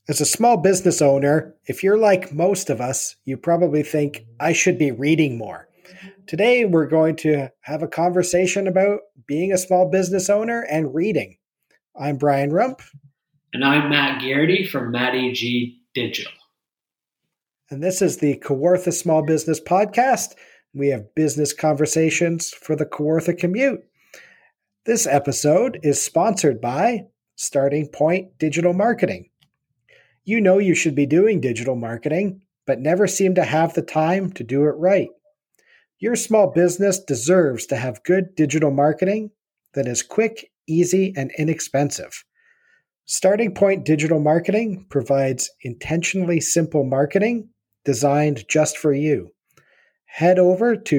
As a small business owner, if you're like most of us, you probably think, I should be reading more. Today, we're going to have a conversation about being a small business owner and reading. I'm Brian Rump, And I'm Matt Garrity from Matty G Digital. and this is the Kawartha Small Business Podcast. We have business conversations for the Kawartha commute. This episode is sponsored by Starting Point Digital Marketing. You know you should be doing digital marketing, but never seem to have the time to do it right. Your small business deserves to have good digital marketing that is quick, easy, and inexpensive. Starting Point Digital Marketing provides intentionally simple marketing designed just for you. Head over to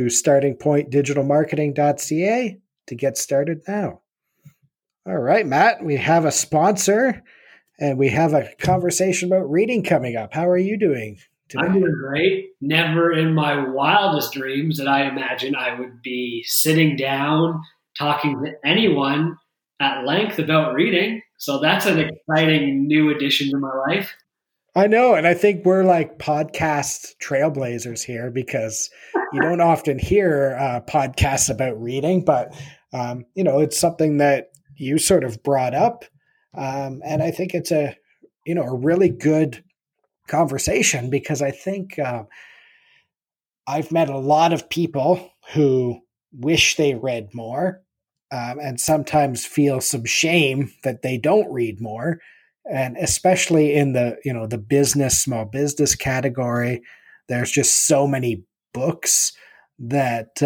startingpointdigitalmarketing.ca to get started now. All right, Matt, we have a sponsor. And we have a conversation about reading coming up. How are you doing today? I'm doing great. Never in my wildest dreams did I imagine I would be sitting down talking to anyone at length about reading. So that's an exciting new addition to my life. I know. And I think we're like podcast trailblazers here because you don't often hear podcasts about reading, but, it's something that you sort of brought up. And I think it's a really good conversation because I think I've met a lot of people who wish they read more and sometimes feel some shame that they don't read more. And especially in the small business category, there's just so many books that,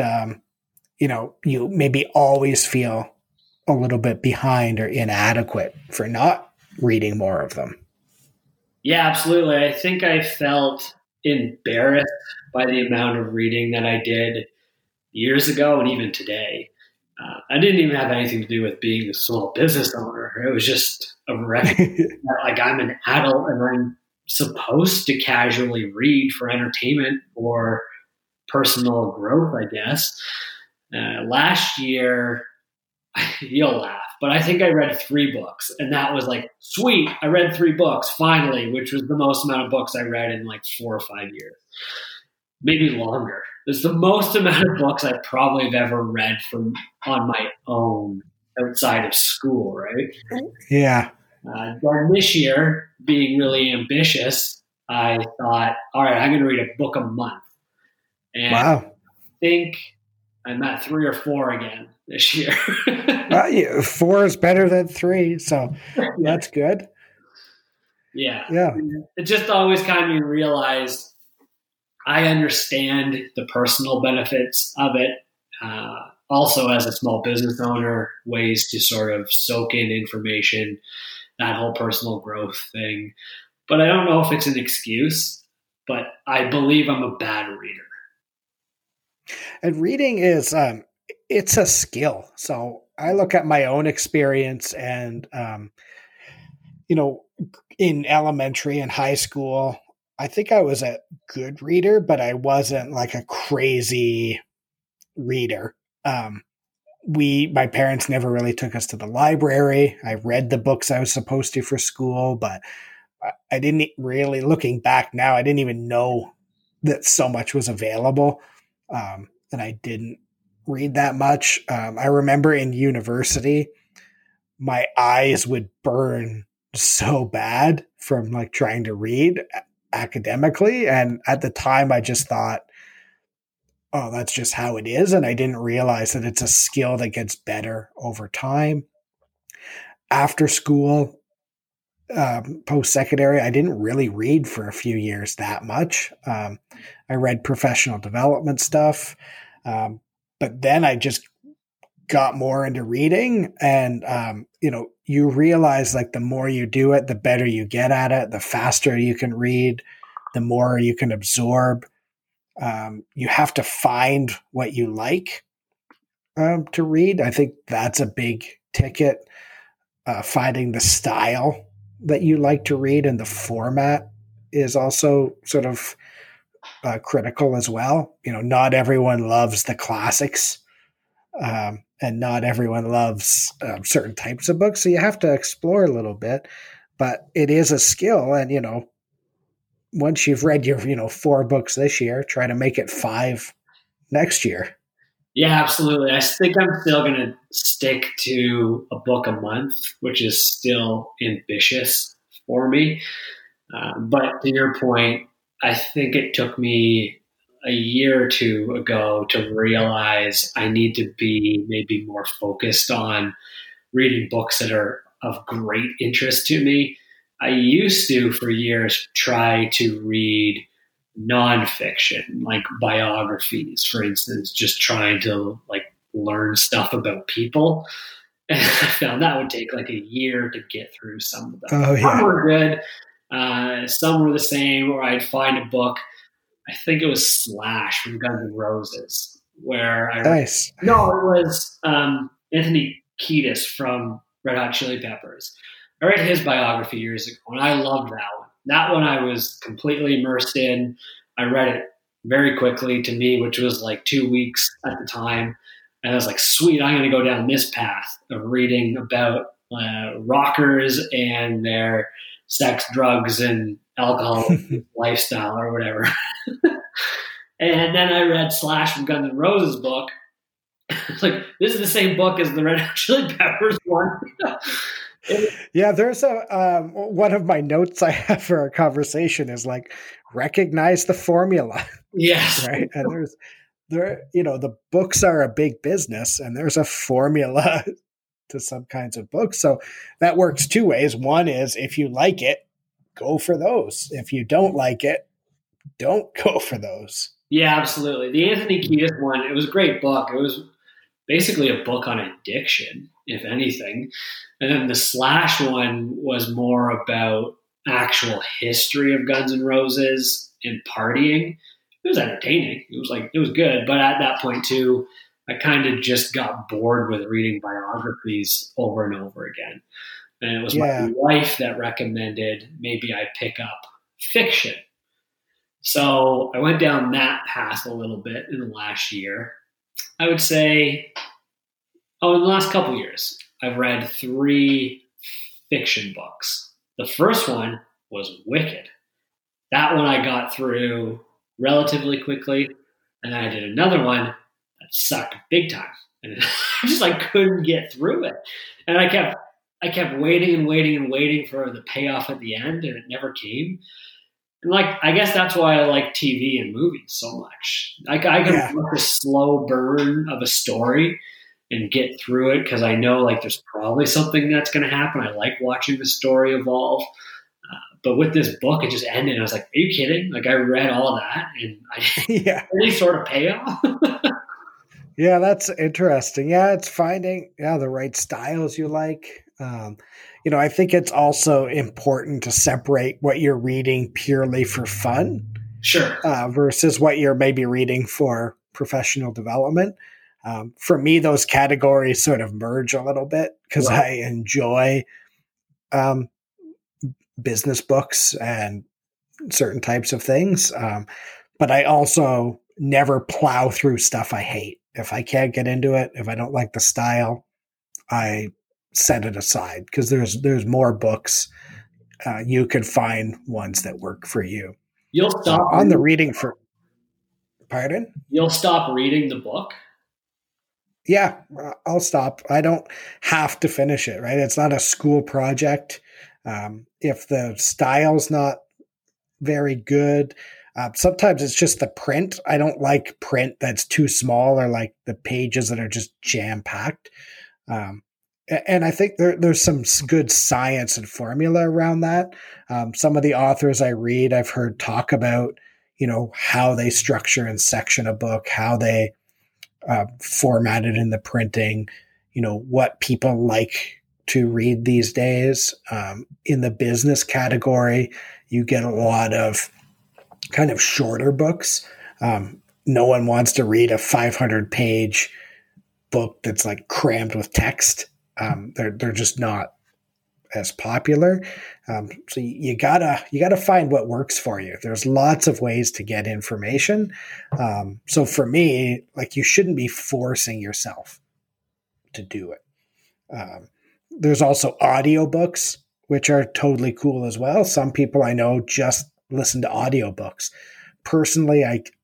you maybe always feel a little bit behind or inadequate for not reading more of them. Yeah, absolutely. I think I felt embarrassed by the amount of reading that I did years ago and even today. I didn't even have anything to do with being a small business owner. It was just a recognition that like I'm an adult and I'm supposed to casually read for entertainment or personal growth, I guess. Last year, you'll laugh, but I think I read 3 books, and that was like, sweet, I read 3 books, finally, which was the most amount of books I read in like 4 or 5 years, maybe longer. It's the most amount of books I probably have ever read from on my own outside of school, right? Yeah. Then this year, being really ambitious, I thought, all right, I'm going to read a book a month. And wow. I think I'm at 3 or 4 again this year. 4 is better than 3, so that's good. Yeah. Yeah. It just always kind of made me realize I understand the personal benefits of it. Also, as a small business owner, ways to sort of soak in information, that whole personal growth thing. But I don't know if it's an excuse, but I believe I'm a bad reader. And reading is, it's a skill. So I look at my own experience and, in elementary and high school, I think I was a good reader, but I wasn't like a crazy reader. My parents never really took us to the library. I read the books I was supposed to for school, but I didn't really, looking back now, I didn't even know that so much was available. And I didn't read that much. I remember in university, my eyes would burn so bad from like trying to read academically. And at the time I just thought, oh, that's just how it is. And I didn't realize that it's a skill that gets better over time. After school, post-secondary, I didn't really read for a few years that much. I read professional development stuff. But then I just got more into reading and, you realize like the more you do it, the better you get at it, the faster you can read, the more you can absorb. You have to find what you like to read. I think that's a big ticket, finding the style that you like to read and the format is also sort of critical as well. Not everyone loves the classics. And not everyone loves certain types of books. So you have to explore a little bit. but it is a skill. And, once you've read your, 4 books this year, try to make it 5 next year. Yeah, absolutely. I think I'm still going to stick to a book a month, which is still ambitious for me. But to your point, I think it took me a year or two ago to realize I need to be maybe more focused on reading books that are of great interest to me. I used to, for years, try to read nonfiction, like biographies, for instance, just trying to learn stuff about people. And I found that would take like a year to get through some of them. Oh, yeah. Some were good. Some were the same, or I'd find a book. I think it was Slash from Guns N' Roses, where I nice. No, it was Anthony Kiedis from Red Hot Chili Peppers. I read his biography years ago, and I loved that one. That one I was completely immersed in. I read it very quickly, to me, which was like 2 weeks at the time. And I was like, sweet, I'm going to go down this path of reading about rockers and their sex, drugs, and alcohol lifestyle or whatever. And then I read Slash from Guns N' Roses book. It's like, this is the same book as the Red Hot Chili Peppers one. Yeah, there's one of my notes I have for our conversation is like, recognize the formula. Yes. Right. And the books are a big business, and there's a formula to some kinds of books. So that works 2 ways. One is, if you like it, go for those. If you don't like it, don't go for those. Yeah, absolutely. The Anthony Kiedis one, it was a great book. It was basically a book on addiction, if anything. And then the Slash one was more about actual history of Guns N' Roses and partying. It was entertaining. It was good. But at that point too, I kind of just got bored with reading biographies over and over again. And it was my wife that recommended maybe I pick up fiction. So I went down that path a little bit in the last year. I would say, in the last couple of years, I've read 3 fiction books. The first one was Wicked. That one I got through relatively quickly. And then I did another one that sucked big time. And I just couldn't get through it. And I kept waiting and waiting and waiting for the payoff at the end, and it never came. And I guess that's why I like TV and movies so much. I can look a slow burn of a story and get through it because I know there's probably something that's going to happen. I like watching the story evolve. But with this book, it just ended. I was like, are you kidding? I read all that and I didn't any sort of payoff. Yeah, that's interesting. Yeah, it's finding the right styles you like. I think it's also important to separate what you're reading purely for fun, sure, versus what you're maybe reading for professional development. For me, those categories sort of merge a little bit because I enjoy business books and certain types of things, but I also never plow through stuff I hate. If I can't get into it, if I don't like the style, I set it aside because there's more books. You could find ones that work for you. You'll stop on the reading for. Pardon? You'll stop reading the book? Yeah, I'll stop. I don't have to finish it, right? It's not a school project. If the style's not very good, sometimes it's just the print. I don't like print that's too small or the pages that are just jam-packed. And I think there's some good science and formula around that. Some of the authors I read, I've heard talk about, how they structure and section a book, how they format it in the printing, what people like to read these days. In the business category, you get a lot of kind of shorter books. No one wants to read a 500-page book that's crammed with text. They're just not as popular. So you gotta find what works for you. There's lots of ways to get information. So for me, you shouldn't be forcing yourself to do it. There's also audiobooks, which are totally cool as well. Some people I know just listen to audiobooks. Personally,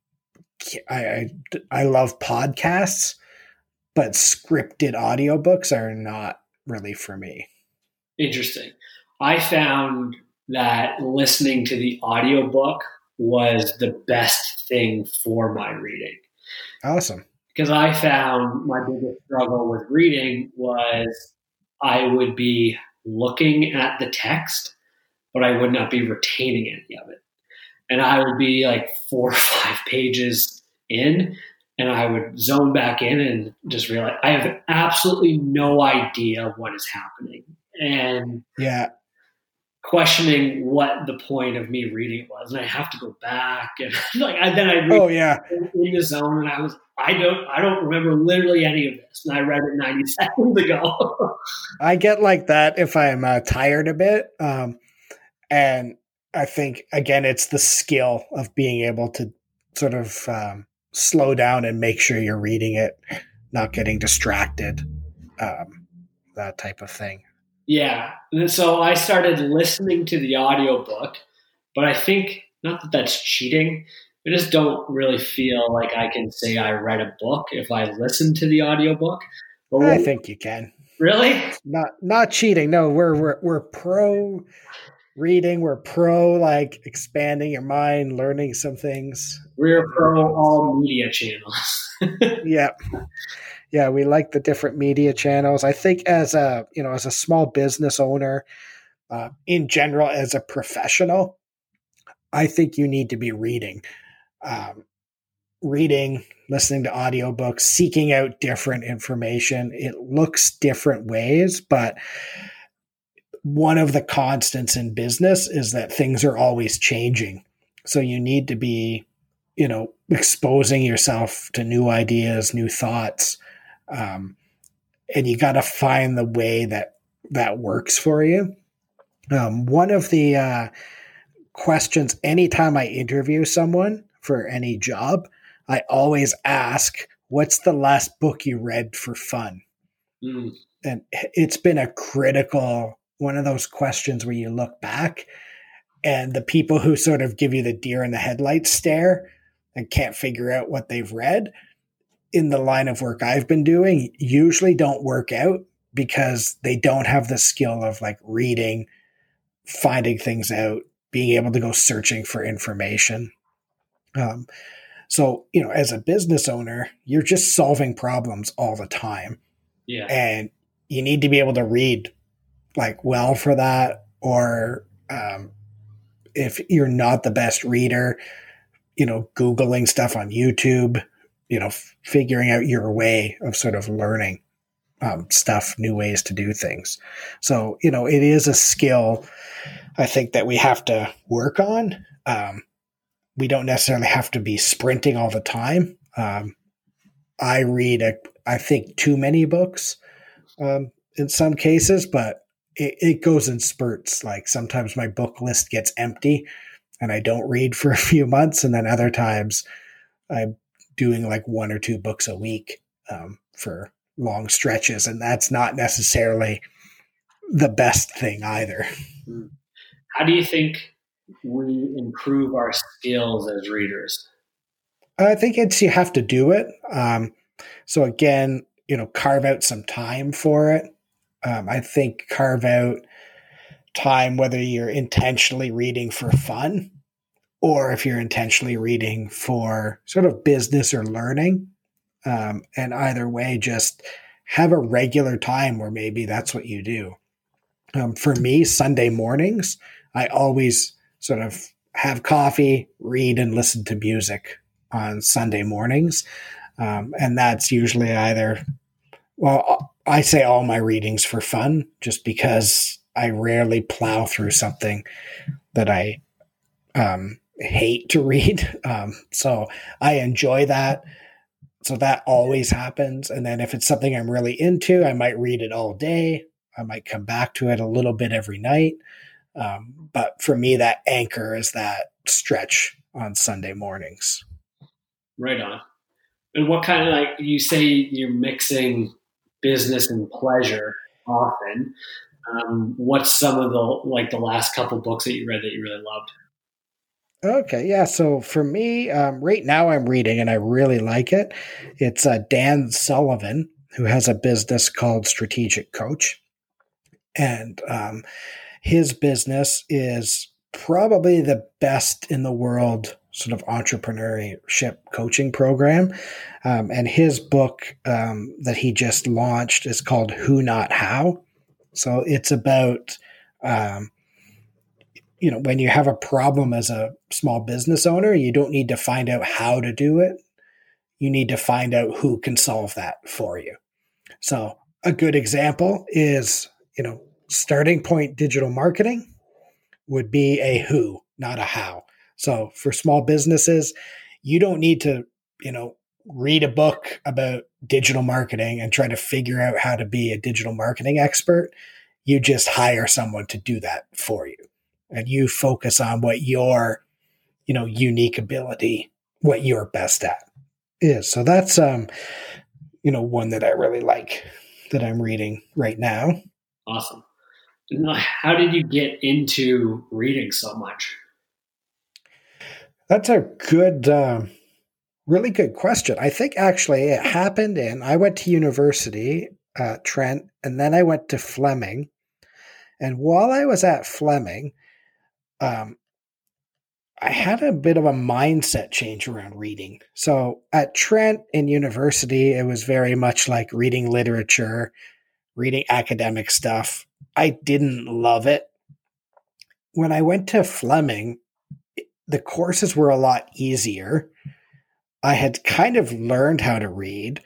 I love podcasts, but scripted audiobooks are not really for me. Interesting. I found that listening to the audiobook was the best thing for my reading. Awesome. Because I found my biggest struggle with reading was I would be looking at the text, but I would not be retaining any of it. And I would be like 4 or 5 pages in, and I would zone back in and just realize I have absolutely no idea what is happening. And yeah, questioning what the point of me reading was, and I have to go back and then I read in the zone, and I don't remember literally any of this, and I read it 90 seconds ago. I get like that if I'm tired a bit, and I think again it's the skill of being able to sort of slow down and make sure you're reading it, not getting distracted, that type of thing. Yeah. And so I started listening to the audiobook, but I think not that that's cheating. I just don't really feel like I can say I read a book if I listen to the audiobook. But I think you can. Really? Not cheating. No, we're pro reading. We're pro like expanding your mind, learning some things. We're pro all media channels. Yeah. Yeah, we like the different media channels. I think as a small business owner, in general, as a professional, I think you need to be reading, listening to audiobooks, seeking out different information. It looks different ways, but one of the constants in business is that things are always changing. So you need to be, exposing yourself to new ideas, new thoughts. And you got to find the way that works for you. One of the questions anytime I interview someone for any job, I always ask, what's the last book you read for fun? Mm. And it's been a critical one of those questions where you look back and the people who sort of give you the deer in the headlights stare and can't figure out what they've read in the line of work I've been doing usually don't work out because they don't have the skill of like reading, finding things out, being able to go searching for information. So, as a business owner, you're just solving problems all the time. Yeah. And you need to be able to read like well for that. Or if you're not the best reader, Googling stuff on YouTube, figuring out your way of sort of learning stuff, new ways to do things. So, it is a skill I think that we have to work on. We don't necessarily have to be sprinting all the time. I read, I think, too many books in some cases, but it goes in spurts. Like sometimes my book list gets empty and I don't read for a few months. And then other times I'm doing like 1 or 2 books a week for long stretches. And that's not necessarily the best thing either. How do you think we improve our skills as readers? I think you have to do it. So again, carve out some time for it. I think carve out time, whether you're intentionally reading for fun or if you're intentionally reading for sort of business or learning. And either way, just have a regular time where maybe that's what you do. For me, Sunday mornings, I always sort of have coffee, read, and listen to music on Sunday mornings. And that's usually I say all my readings for fun, just because I rarely plow through something that I hate to read. So I enjoy that. So that always happens. And then if it's something I'm really into, I might read it all day. I might come back to it a little bit every night. But for me, that anchor is that stretch on Sunday mornings. Right on. And what kind of, like you say, you're mixing business and pleasure often. What's some of the last couple books that you read that you really loved? Okay, yeah. So for me, right now I'm reading and I really like it. It's Dan Sullivan, who has a business called Strategic Coach. And his business is probably the best in the world sort of entrepreneurship coaching program. And his book that he just launched is called Who Not How. So it's about when you have a problem as a small business owner, you don't need to find out how to do it. You need to find out who can solve that for you. So a good example is, starting point digital marketing would be a who, not a how. So for small businesses, you don't need to, read a book about digital marketing and try to figure out how to be a digital marketing expert. You just hire someone to do that for you. And you focus on what your, unique ability, what you're best at is. So that's, one that I really like that I'm reading right now. Awesome. How did you get into reading so much? That's a good, really good question. I think actually it happened I went to university at Trent, and then I went to Fleming. And while I was at Fleming, I had a bit of a mindset change around reading. So at Trent in university, it was very much like reading literature, reading academic stuff. I didn't love it. When I went to Fleming, the courses were a lot easier. I had kind of learned how to read.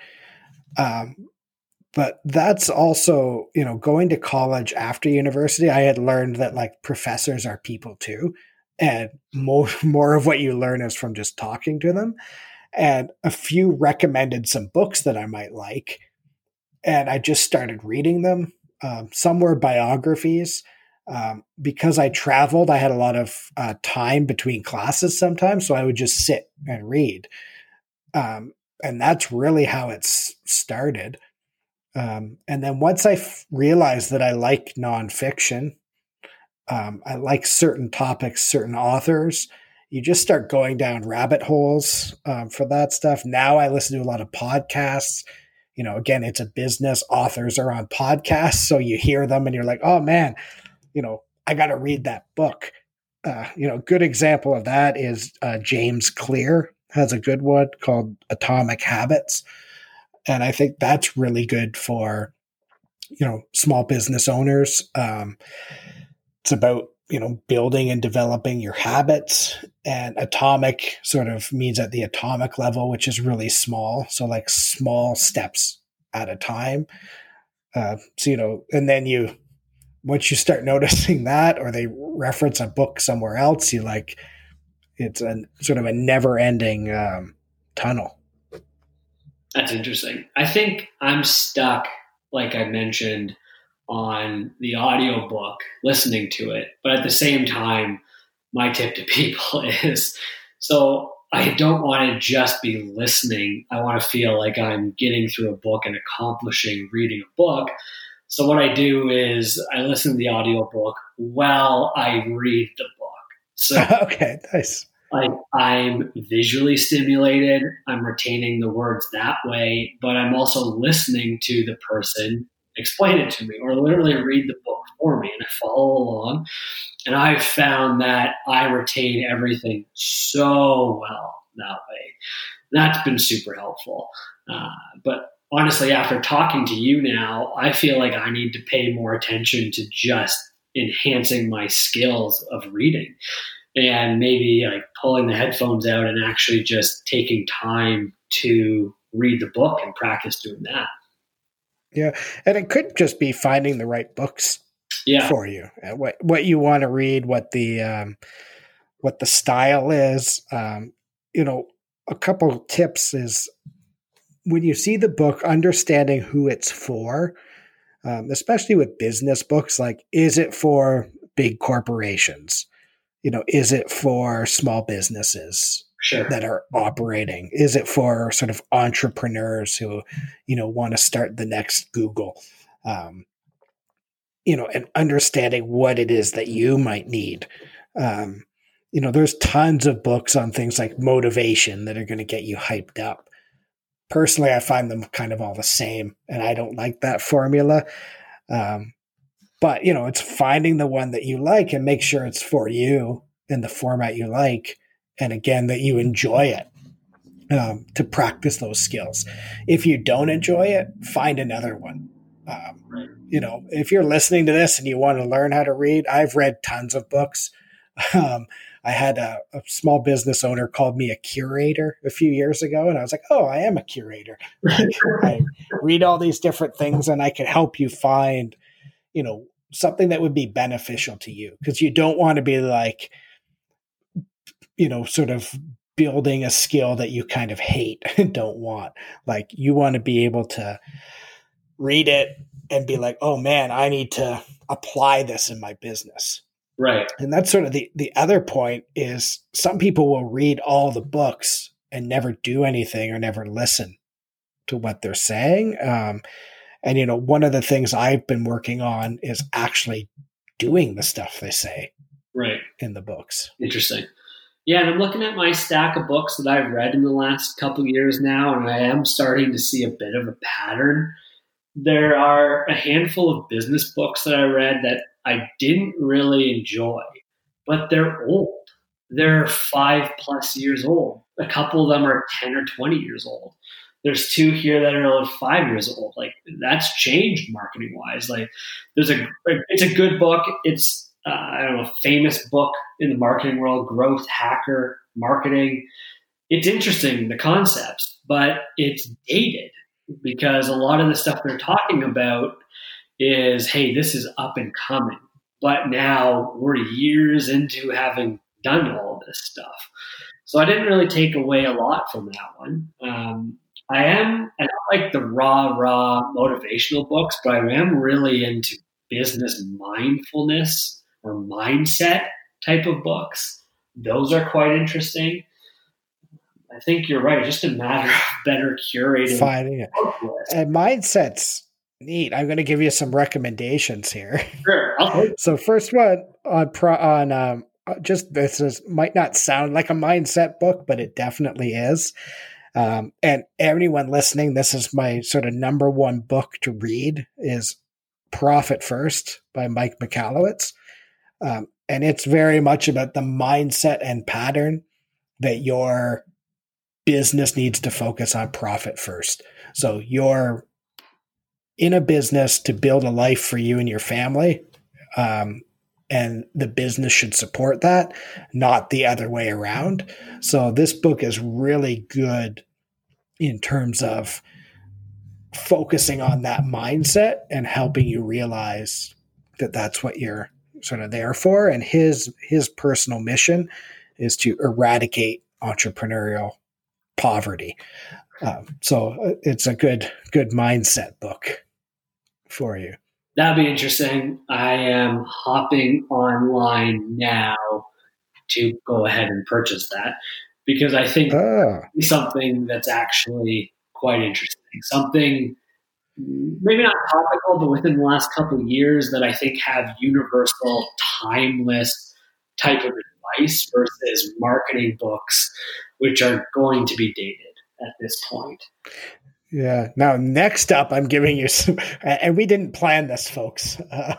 But that's also, going to college after university, I had learned that like professors are people too. And more of what you learn is from just talking to them. And a few recommended some books that I might like. And I just started reading them. Some were biographies. Because I traveled, I had a lot of time between classes sometimes. So I would just sit and read. And that's really how it started. And then once I realized that I like nonfiction, I like certain topics, certain authors, you just start going down rabbit holes for that stuff. Now I listen to a lot of podcasts. Again, it's a business. Authors are on podcasts. So you hear them and you're like, oh man, I got to read that book. Good example of that is James Clear has a good one called Atomic Habits. And I think that's really good for, small business owners. It's about, building and developing your habits. And atomic sort of means at the atomic level, which is really small. So like small steps at a time. And then once you start noticing that, or they reference a book somewhere else, it's a sort of a never ending tunnel. That's interesting. I think I'm stuck, like I mentioned, on the audiobook, listening to it. But at the same time, my tip to people is so I don't want to just be listening. I want to feel like I'm getting through a book and accomplishing reading a book. So what I do is I listen to the audiobook while I read the book. So okay, nice. I'm visually stimulated. I'm retaining the words that way, but I'm also listening to the person explain it to me or literally read the book for me, and I follow along. And I've found that I retain everything so well that way. That's been super helpful. But honestly, after talking to you now, I feel like I need to pay more attention to just enhancing my skills of reading. And maybe like pulling the headphones out and actually just taking time to read the book and practice doing that. Yeah. And it could just be finding the right books for you, what you want to read, what the style is. A couple of tips is when you see the book, understanding who it's for, especially with business books, like, is it for big corporations? Is it for small businesses that are operating? Is it for sort of entrepreneurs who, want to start the next Google? and understanding what it is that you might need. There's tons of books on things like motivation that are going to get you hyped up. Personally, I find them kind of all the same, and I don't like that formula. But, it's finding the one that you like and make sure it's for you in the format you like. And again, that you enjoy it, to practice those skills. If you don't enjoy it, find another one. If you're listening to this and you want to learn how to read, I've read tons of books. I had a small business owner called me a curator a few years ago, and I was like, oh, I am a curator. I read all these different things, and I can help you find, something that would be beneficial to you, because you don't want to be like, sort of building a skill that you kind of hate and don't want. Like, you want to be able to read it and be like, oh man, I need to apply this in my business. Right. And that's sort of the other point is some people will read all the books and never do anything or never listen to what they're saying. And one of the things I've been working on is actually doing the stuff they say in the books. Interesting. Yeah, and I'm looking at my stack of books that I've read in the last couple of years now, and I am starting to see a bit of a pattern. There are a handful of business books that I read that I didn't really enjoy, but they're old. They're 5+ years old. A couple of them are 10 or 20 years old. There's 2 here that are 5 years old. Like, that's changed marketing wise. Like, it's a good book. It's a famous book in the marketing world, Growth Hacker Marketing. It's interesting, the concepts, but it's dated because a lot of the stuff they're talking about is, hey, this is up and coming. But now we're years into having done all this stuff. So I didn't really take away a lot from that one. I don't like the raw motivational books, but I am really into business mindfulness or mindset type of books. Those are quite interesting. I think you're right. It's just a matter of better curating. Finding it. And mindset's neat. I'm going to give you some recommendations here. Sure. So first one on just this might not sound like a mindset book, but it definitely is. And anyone listening, this is my sort of number one book to read is Profit First by Mike Michalowicz. And it's very much about the mindset and pattern that your business needs to focus on profit first. So you're in a business to build a life for you and your family. And the business should support that, not the other way around. So this book is really good in terms of focusing on that mindset and helping you realize that that's what you're sort of there for. And his personal mission is to eradicate entrepreneurial poverty. So it's a good mindset book for you. That'd be interesting. I am hopping online now to go ahead and purchase that because I think it's something that's actually quite interesting. Something maybe not topical, but within the last couple of years that I think have universal, timeless type of advice versus marketing books, which are going to be dated at this point. Yeah. Now, next up, I'm giving you some, and we didn't plan this, folks.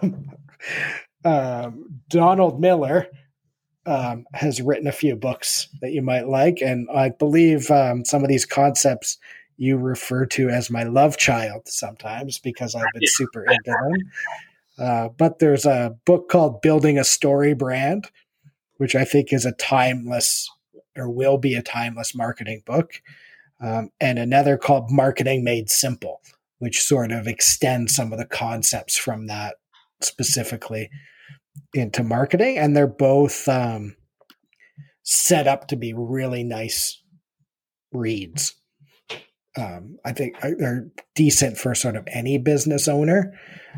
Donald Miller has written a few books that you might like, and I believe some of these concepts you refer to as my love child sometimes because I've been super into them. But there's a book called Building a Story Brand, which I think is a timeless or will be a timeless marketing book. And another called Marketing Made Simple, which sort of extends some of the concepts from that specifically into marketing. And they're both set up to be really nice reads. I think they're decent for sort of any business owner.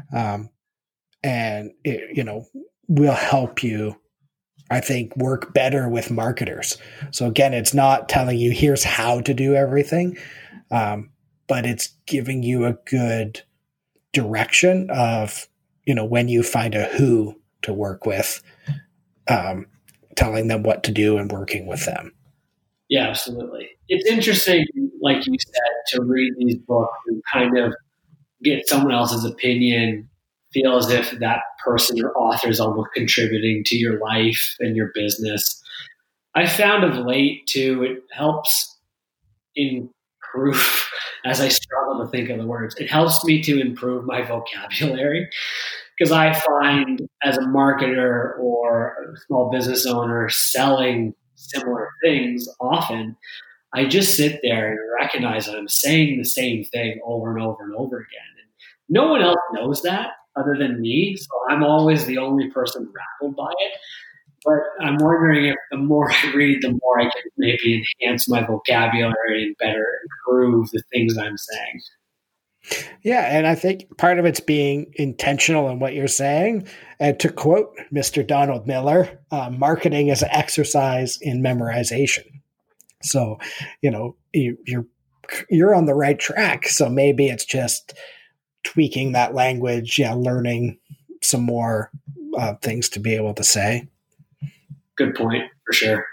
And it, will help you, I think, work better with marketers. So again, it's not telling you here's how to do everything, but it's giving you a good direction of when you find a who to work with, telling them what to do and working with them. Yeah, absolutely. It's interesting, like you said, to read these books and kind of get someone else's opinion, feel as if that person or author is almost contributing to your life and your business. I found of late too, it helps improve, as I struggle to think of the words, it helps me to improve my vocabulary. Because I find as a marketer or a small business owner selling similar things often, I just sit there and recognize that I'm saying the same thing over and over and over again. And no one else knows that other than me. So I'm always the only person rattled by it. But I'm wondering if the more I read, the more I can maybe enhance my vocabulary and better improve the things I'm saying. Yeah, and I think part of it's being intentional in what you're saying. And to quote Mr. Donald Miller, marketing is an exercise in memorization. So, you're on the right track. So maybe it's just tweaking that language, learning some more things to be able to say. Good point, for sure.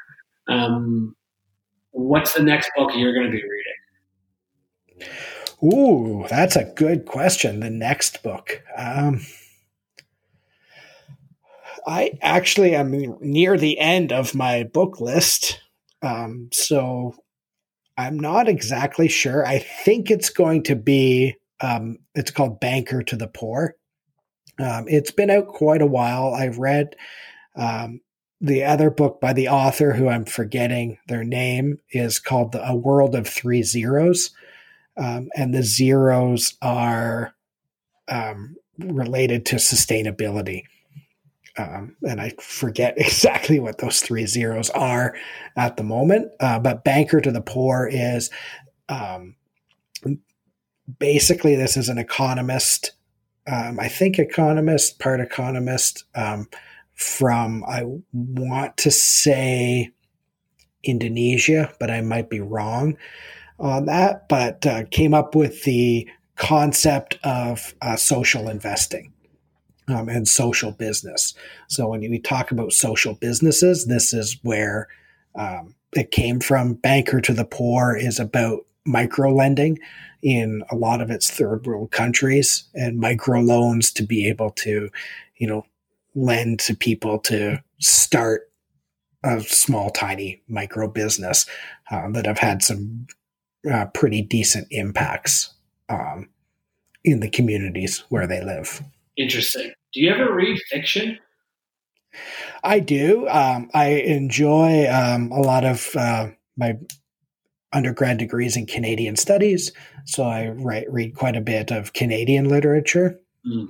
What's the next book you're going to be reading? Ooh, that's a good question. The next book. I actually am near the end of my book list. So I'm not exactly sure. I think it's going to be, it's called Banker to the Poor. It's been out quite a while. I've read the other book by the author, who I'm forgetting their name, is called A World of Three Zeros. And the zeros are related to sustainability. And I forget exactly what those three zeros are at the moment. But Banker to the Poor is basically, this is an economist, I think part economist, from, I want to say Indonesia, but I might be wrong on that, but came up with the concept of social investing and social business. So when we talk about social businesses, this is where it came from. Banker to the Poor is about micro lending in a lot of its third world countries, and micro loans to be able to, lend to people to start a small, tiny micro business that have had some pretty decent impacts in the communities where they live. Interesting. Do you ever read fiction? I do. I enjoy a lot of my undergrad degrees in Canadian studies, so I read quite a bit of Canadian literature.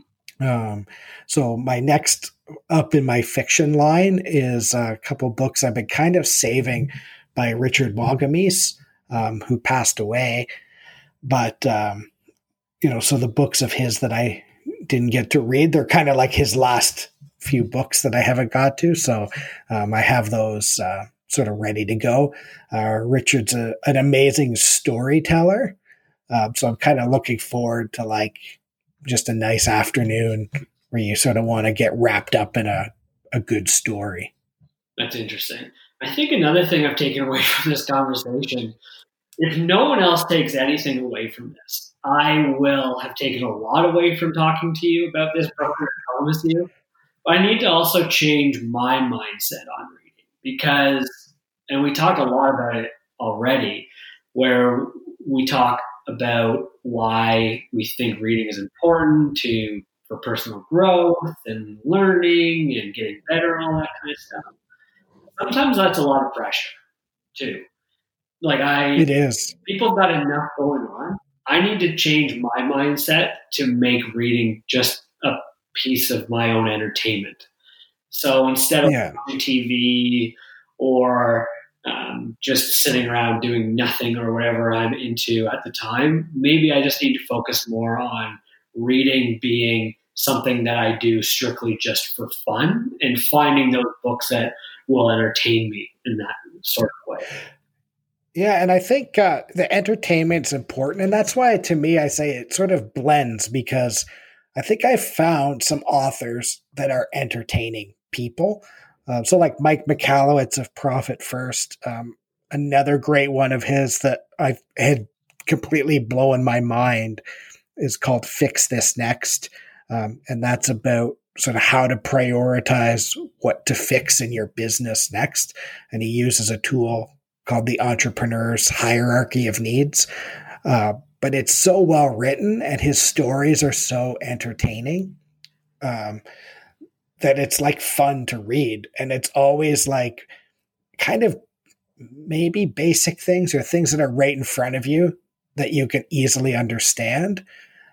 So my next up in my fiction line is a couple books I've been kind of saving by Richard Wagamese, who passed away. But, so the books of his that I didn't get to read, they're kind of like his last few books that I haven't got to. So I have those sort of ready to go. Richard's an amazing storyteller. So I'm kind of looking forward to just a nice afternoon where you sort of want to get wrapped up in a good story. That's interesting. I think another thing I've taken away from this conversation, if no one else takes anything away from this, I will have taken a lot away from talking to you about this book, I promise you. But I need to also change my mindset on reading because, and we talked a lot about it already, where we talk about why we think reading is important for personal growth and learning and getting better and all that kind of stuff. Sometimes that's a lot of pressure too. It is. People got enough going on. I need to change my mindset to make reading just a piece of my own entertainment. So instead of watching TV or just sitting around doing nothing or whatever I'm into at the time, maybe I just need to focus more on reading being something that I do strictly just for fun and finding those books that will entertain me in that sort of way. Yeah, and I think the entertainment's important, and that's why, to me, I say it sort of blends, because I think I've found some authors that are entertaining people. So like Mike Michalowicz of Profit First, another great one of his that I had completely blown my mind is called Fix This Next. And that's about sort of how to prioritize what to fix in your business next. And he uses a tool called the Entrepreneur's Hierarchy of Needs. But it's so well written and his stories are so entertaining that it's like fun to read. And it's always like kind of maybe basic things or things that are right in front of you that you can easily understand.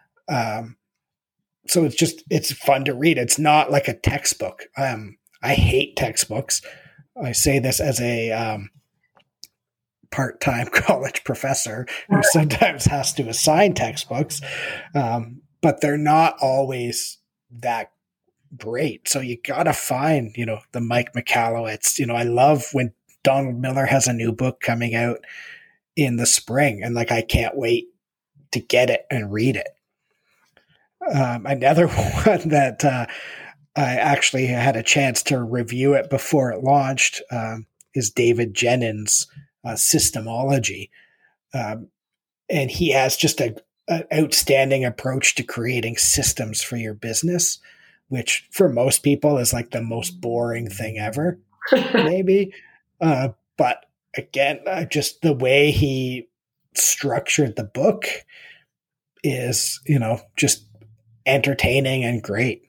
So it's fun to read. It's not like a textbook. I hate textbooks. I say this as a part-time college professor who sometimes has to assign textbooks, but they're not always that great. So you got to find, the Mike Michalowicz. I love when Donald Miller has a new book coming out in the spring, and like I can't wait to get it and read it. Another one that I actually had a chance to review it before it launched is David Jennings' Systemology. And he has just an outstanding approach to creating systems for your business, which for most people is like the most boring thing ever, maybe. But again, just the way he structured the book is, just entertaining and great.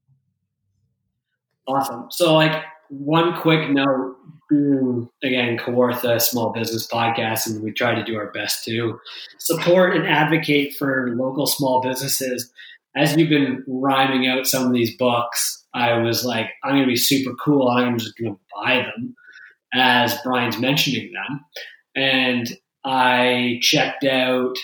Awesome. So like one quick note, again, Kawartha Small Business Podcast, and we try to do our best to support and advocate for local small businesses. As you've been rhyming out some of these books, I was like, I'm going to be super cool. I'm just going to buy them as Brian's mentioning them. And I checked out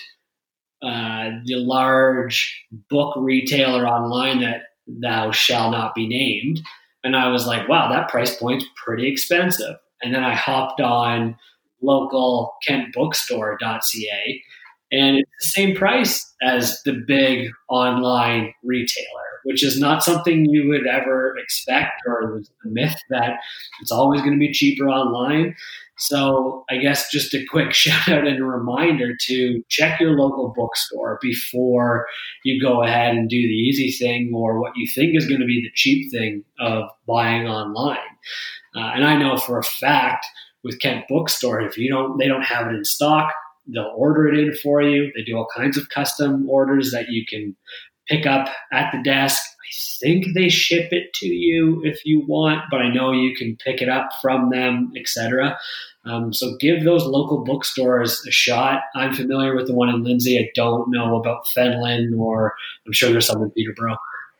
the large book retailer online that thou shall not be named. And I was like, wow, that price point's pretty expensive. And then I hopped on local kentbookstore.ca, and it's the same price as the big online retailer, which is not something you would ever expect, or the myth that it's always going to be cheaper online. So I guess just a quick shout out and a reminder to check your local bookstore before you go ahead and do the easy thing or what you think is going to be the cheap thing of buying online. And I know for a fact with Kent Bookstore, if they don't have it in stock, they'll order it in for you. They do all kinds of custom orders that you can pick up at the desk. I think they ship it to you if you want, but I know you can pick it up from them, etc. So give those local bookstores a shot. I'm familiar with the one in Lindsay. I don't know about Fenland, or I'm sure there's some in Peterborough.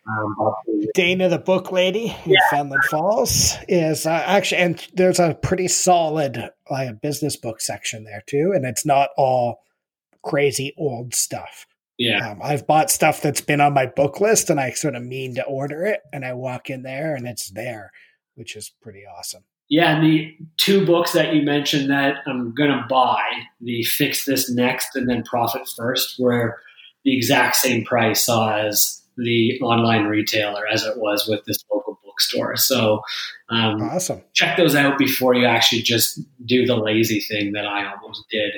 Dana the Book Lady in Fenland Falls is actually, and there's a pretty solid business book section there too, and it's not all crazy old stuff. Yeah, I've bought stuff that's been on my book list, and I sort of mean to order it, and I walk in there, and it's there, which is pretty awesome. Yeah, and the two books that you mentioned that I'm going to buy, the Fix This Next and then Profit First, were the exact same price as the online retailer as it was with this local bookstore. So awesome. Check those out before you actually just do the lazy thing that I almost did.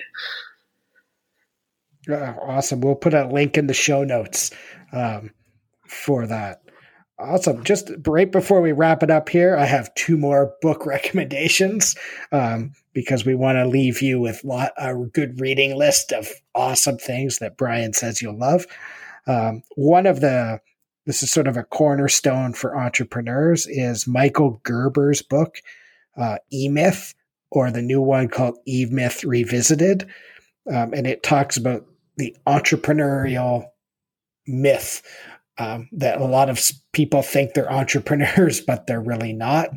Awesome. We'll put a link in the show notes for that. Awesome. Just right before we wrap it up here, I have two more book recommendations because we want to leave you with a good reading list of awesome things that Brian says you'll love. This is sort of a cornerstone for entrepreneurs, is Michael Gerber's book, E-Myth, or the new one called E-Myth Revisited. And it talks about the entrepreneurial myth that a lot of people think they're entrepreneurs, but they're really not.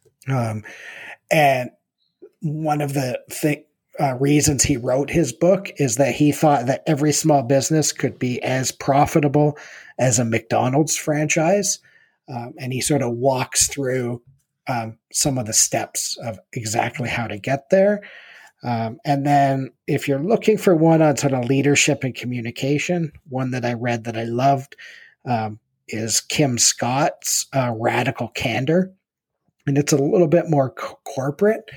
And one of the reasons he wrote his book is that he thought that every small business could be as profitable as a McDonald's franchise. And he sort of walks through some of the steps of exactly how to get there. And then if you're looking for one on sort of leadership and communication, one that I read that I loved is Kim Scott's Radical Candor. And it's a little bit more corporate,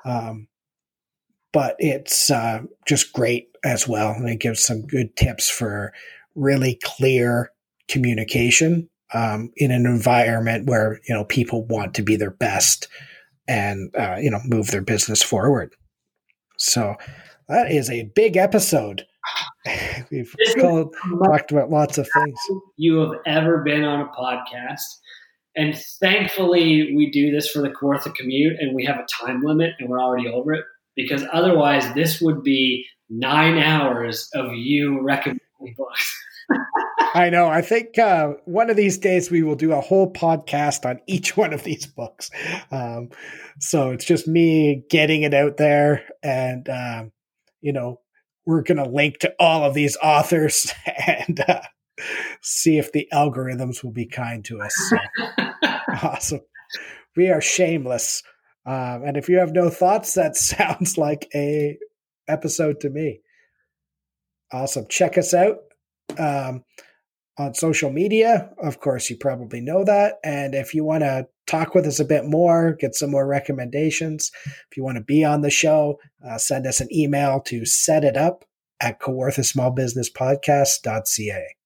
but it's just great as well. And it gives some good tips for really clear communication in an environment where, people want to be their best and, move their business forward. So that is a big episode. We've talked about lots of things. You have ever been on a podcast. And thankfully, we do this for the Kawartha commute, and we have a time limit, and we're already over it. Because otherwise, this would be 9 hours of you recommending books. I know. I think one of these days we will do a whole podcast on each one of these books. So it's just me getting it out there, and we're going to link to all of these authors and see if the algorithms will be kind to us. So, awesome. We are shameless. And if you have no thoughts, that sounds like a episode to me. Awesome. Check us out on social media. Of course, you probably know that. And if you want to talk with us a bit more, get some more recommendations, if you want to be on the show, send us an email to setitup@kawarthasmallbusinesspodcast.ca.